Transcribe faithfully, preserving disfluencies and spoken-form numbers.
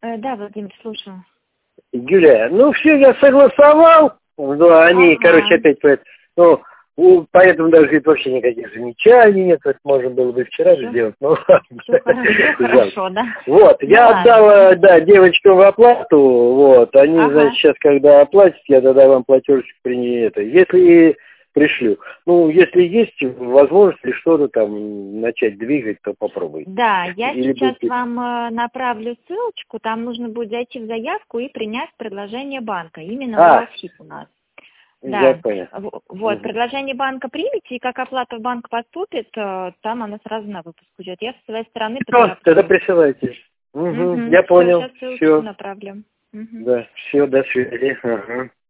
Э, да, Владимир, слушаю. Юлия, ну все, я согласовал. Ну, они, Ага. короче, опять, поэт- ну, у- поэтому даже говорит, вообще никаких замечаний нет. Это можно было бы вчера Всё. сделать, но ладно. Все хорошо, хорошо, да? Вот, Ну я ладно. отдал, да, девочкам в оплату, вот, они, Ага. значит, сейчас, когда оплатят, я тогда вам платежечек при это, если пришлю. Ну, если есть возможность или что-то там начать двигать, то попробуйте. Да, я Или сейчас будете- вам э, направлю ссылочку, там нужно будет зайти в заявку и принять предложение банка. Именно А. Уралсиб у нас. Я Да. понял. В- Вот, Мгм. предложение банка примите, и как оплата в банк поступит, э, там она сразу на выпуск уйдет. Я со своей стороны Всё, тогда потороплю. присылайте. Угу, Мгм. я Всё, понял. сейчас ссылочку Все. направлю. Мгм. Да, все, до связи. Ага.